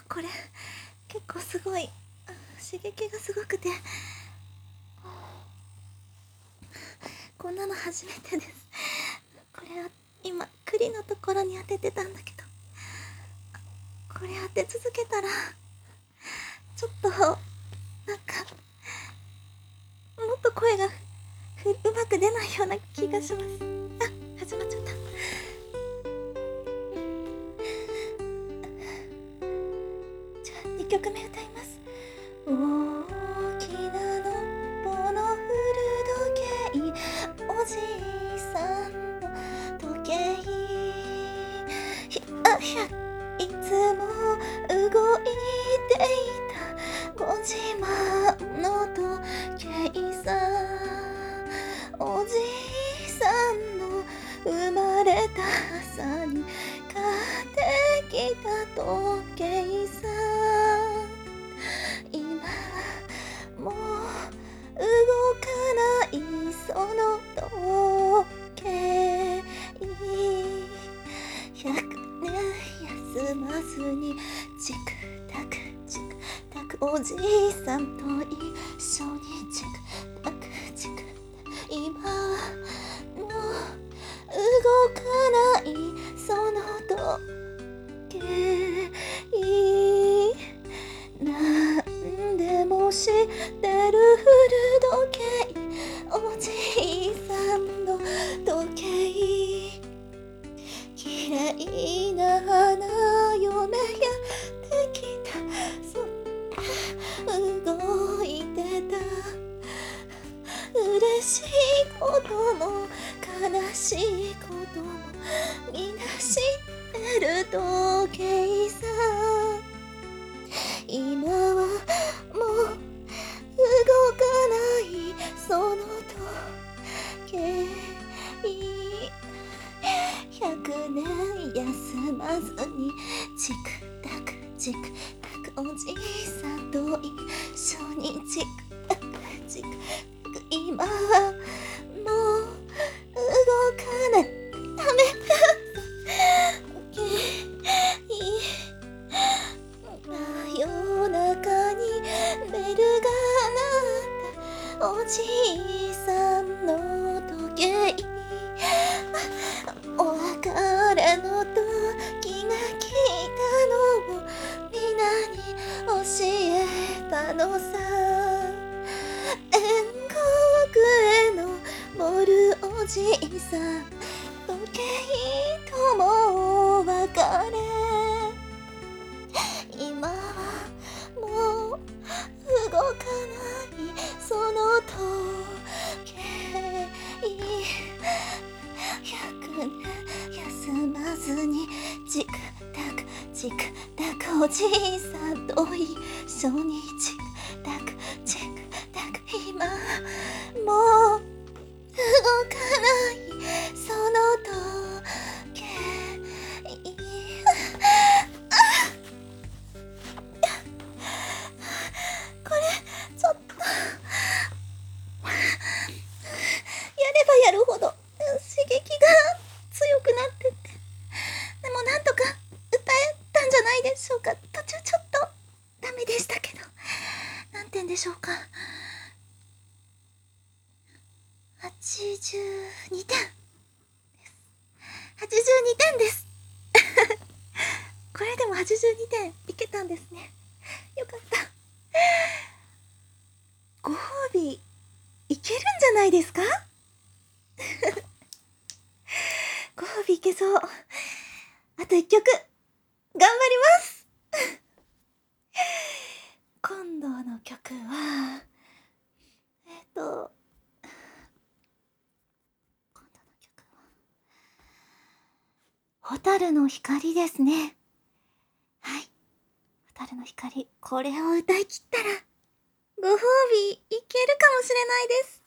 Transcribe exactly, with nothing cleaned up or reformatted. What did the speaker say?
これ結構すごい刺激がすごくて、こんなの初めてです。これは今栗のところに当ててたんだけど、これ当て続けたらちょっとなんかもっと声がふうまく出ないような気がします。あ、始まっちゃった。じゃあにきょくめ歌います。大きなのっぽの古時計、おじいさんの時計、ひゃひゃいつも動いていたごじまんの時計さ、おじいさんの生まれた朝に買ってきた時計さ、今はもう動かないその時計、ひゃくねん休まずにチクタクチクタク、おじいさんと一緒にチクタクチクタク、今はもう動かないその時計、なんでも知ってる古時計、おじいさんの時計、きれいな花嫁やってきた、そ動いてた、嬉しいことも悲しいこともみんな知ってる時計さ、今はもう動かないその時計、ひゃくねん休まずにチクタクチクタク、おじいさんと一緒にチクタクチクタク、今はもう動かない、ダメ夜中にベルが鳴った、おじいさんの時計、お別れの時が来たのを皆に教えたのさ、天国へのボルおじいさん、時計ともお別れ、今はもう動かないその時計、ひゃくねん休まずにチクタクチクタク、おじいさんと一緒にチクタクチクタク、今はもう動かないその時計、これちょっとやればやるほど刺激が強くなってって、でもなんとか歌えたんじゃないでしょうか。途中ちょっとダメでしたけど、何点でしょうか。はちじゅうにてんです。はちじゅうにてんですこれでもはちじゅうにてんいけたんですね。よかった。ご褒美いけるんじゃないですかご褒美いけそう。あといっきょく頑張ります今度の曲はえっと今度の曲は蛍の光ですね。はい、蛍の光、これを歌い切ったらご褒美いけるかもしれないです。